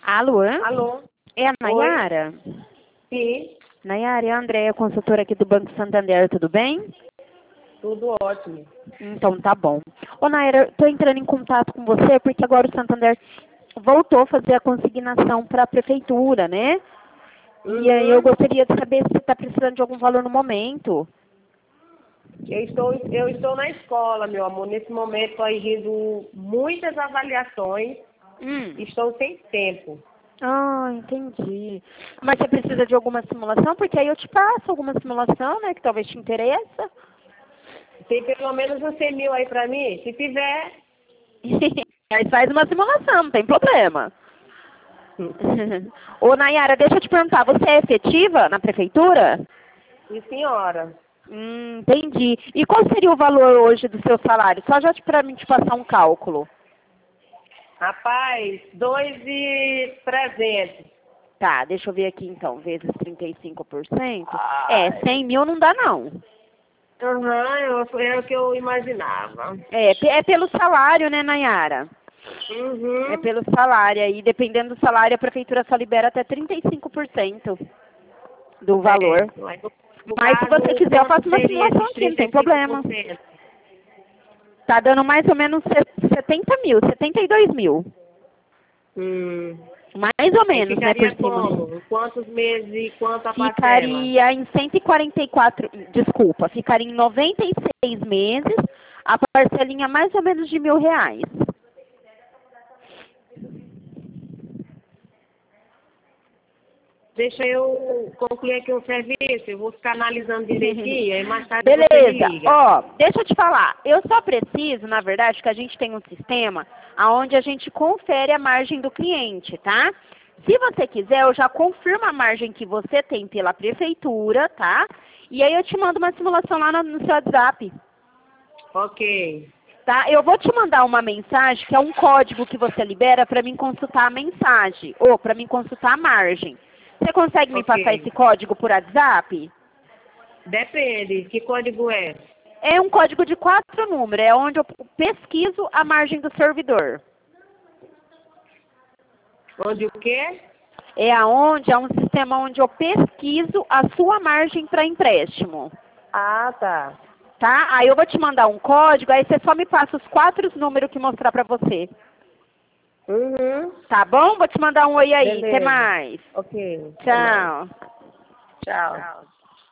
Alô? Alô? É a Oi? Nayara? Sim, Nayara, é a Andréia, consultora aqui do Banco Santander, tudo bem? tudo ótimo. Então tá bom. Ô Nayara, tô entrando em contato com você porque agora o Santander voltou a fazer a consignação para a prefeitura, né? E aí eu Uhum. gostaria de saber se você está precisando de algum valor no momento. Eu estou na escola, meu amor, nesse momento corrigindo muitas avaliações. Estou sem tempo. Ah, entendi. Mas você precisa de alguma simulação? Porque aí eu te passo alguma simulação, né, que talvez te interessa. Tem pelo menos uns 100 mil aí pra mim? Se tiver. Aí faz uma simulação, não tem problema. Ô, Nayara, deixa eu te perguntar, você é efetiva na prefeitura? Sim, senhora. Entendi. E qual seria o valor hoje do seu salário? Só já para mim te passar um cálculo. Rapaz, 2.300. Tá, deixa eu ver aqui então, vezes 35%. É, Ai. 100 mil não dá não. Era o que eu imaginava. É pelo salário, né, Nayara? É Uhum. pelo salário. Aí, dependendo do salário, a prefeitura só libera até 35% do valor. Mas no Mas se caso, você quiser, eu quanto faço uma seria simulação esses aqui, não tem 35%? problema. Tá dando mais ou menos 70 mil, 72 mil. Hum. Mais ou Aí menos, né, por ficaria cima. como? Quantos meses e quanto a parcela? Ficaria em 144, desculpa, ficaria em 96 meses, a parcelinha mais ou menos de R$ 1.000. Deixa eu concluir aqui um serviço, eu vou ficar analisando direitinho, aí mais tarde você me Beleza. liga. Ó, deixa eu te falar. Eu só preciso, na verdade, que a gente tem um sistema onde a gente confere a margem do cliente, tá? Se você quiser, eu já confirmo a margem que você tem pela prefeitura, tá? E aí eu te mando uma simulação lá no seu WhatsApp, Ok. tá? Eu vou te mandar uma mensagem, que é um código que você libera para mim consultar a mensagem, ou para mim consultar a margem. Você consegue me passar esse Ok. código por WhatsApp? Depende, que código é? É um código de 4 números, é onde eu pesquiso a margem do servidor. Onde o quê? É um sistema onde eu pesquiso a sua margem para empréstimo. Ah, tá. Tá? Aí eu vou te mandar um código, aí você só me passa os 4 números que mostrar para você. Uhum. Tá bom? Vou te mandar um oi aí. Até Beleza. mais. Ok, até mais. Tchau. Tchau.